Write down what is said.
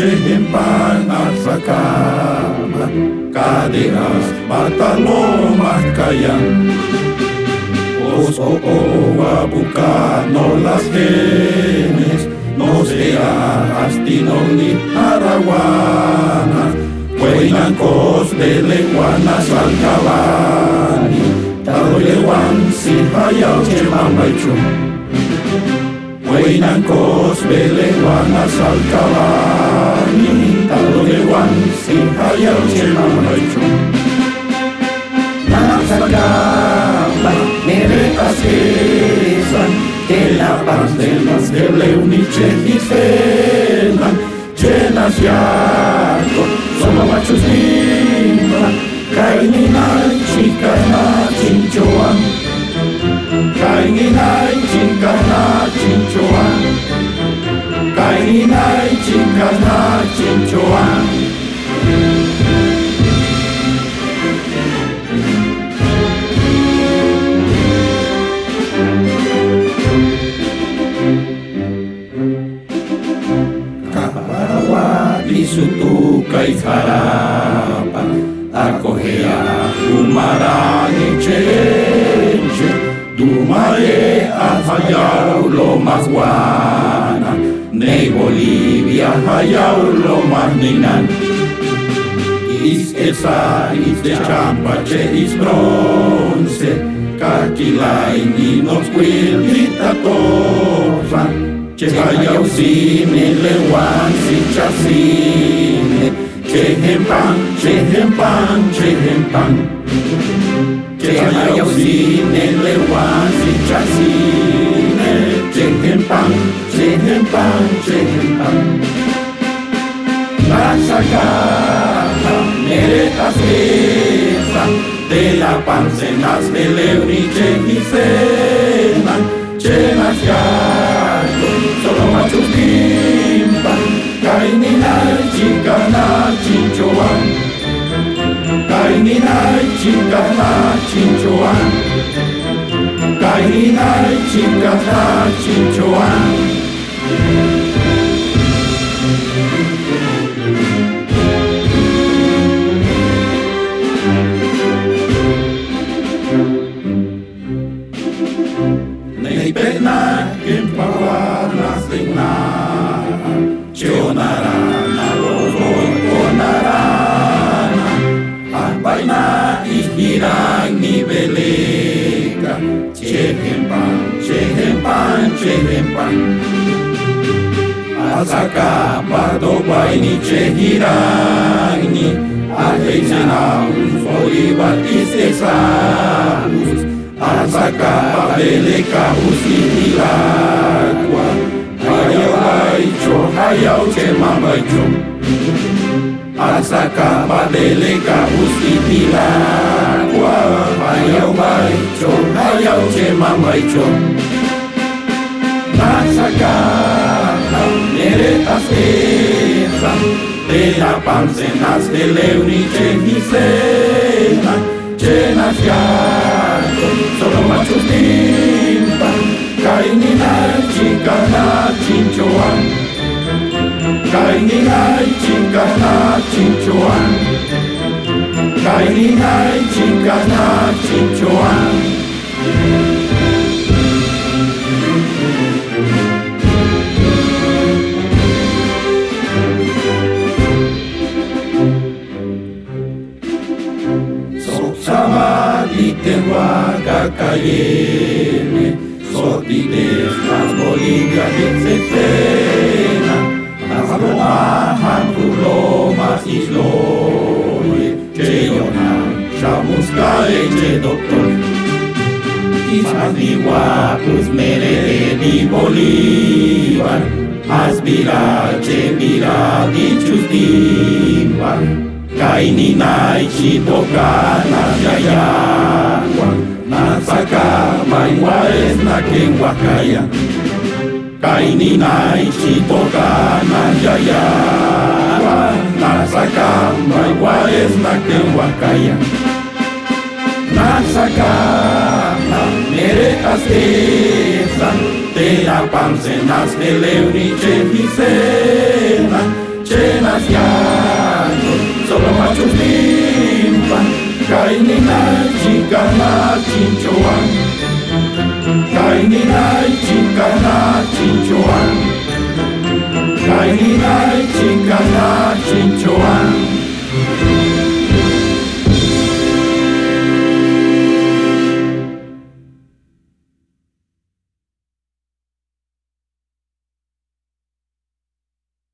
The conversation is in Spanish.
Chehempan at sakama, caderas, patalomas cayan. Os bucar no las genes, no sea astinón ni araguana, buenan cos de leguanas al cabani, tado leguan si hayao che mambaichu. Buenan cos de leguanas al cabani, tado leguan si hayao che mambaichu. Nasacaba, neretas esan, de la paz de las que leuniche y cenan, llenas yaco, solo machos nimba, cainina chicana chinchoan, cainina chicana chinchoan, cainina chicana chinchoan. Sutuca y jarapa, acogea umarani chenche, dumare a hayao lo más guana, ne Bolivia hayao lo más ninan. Is esa is de champache is bronce, kakilai ni nos cuilita torra. Chehayao sine lewan si chasine, chehempan, chehempan, chehempan. Chehayao sine lewan si chasine, chehempan, chehempan, chehempan. La sacata meretas esa, de la pancenas de leuniche y cenan, chenas yaco, solo machos timpan, cainina chicana chinchoan, cainina chicana chinchoan, cainina chicana chinchoan. Nei pena que paguanas de na, chionarana onarana, ambaina ihiran ni belega, chehempan, chehempan, chehempan. Asaka padobai ni chehirani, aheisenaus olivat isesaus. Asaka beleka usitilagua, hayao aicho, hayao che mambaicho. Asaka beleka usitilagua, hayao aicho, hayao che mambaicho. Nasaka neretas esa, de la pancenas de leuniche y cena, llenas yaco, solo machos timpan, cainina chicana chinchoan, cainina chicana chinchoan, cainina chicana chinchoan. Huaca cayene, sotides las Bolivia de cena, las lomas, tulomas y sloye, cheyona, chamusca eche doctor. Quizás ni guapus mere ni Bolívar, aspira che mira dichus dimban. Kainina ichitokana yayagua, nasaka maiwa es na kenhuacaya. Kainina ichitokana yayagua, nasaka maiwa es na kenhuacaya. Nasaka meretas esan, te la pancenas de leuniche y cena, asiago, solo machos limpan, kainina chicana chinchoan, kainina chicana chinchoan, kainina chicana chinchoan.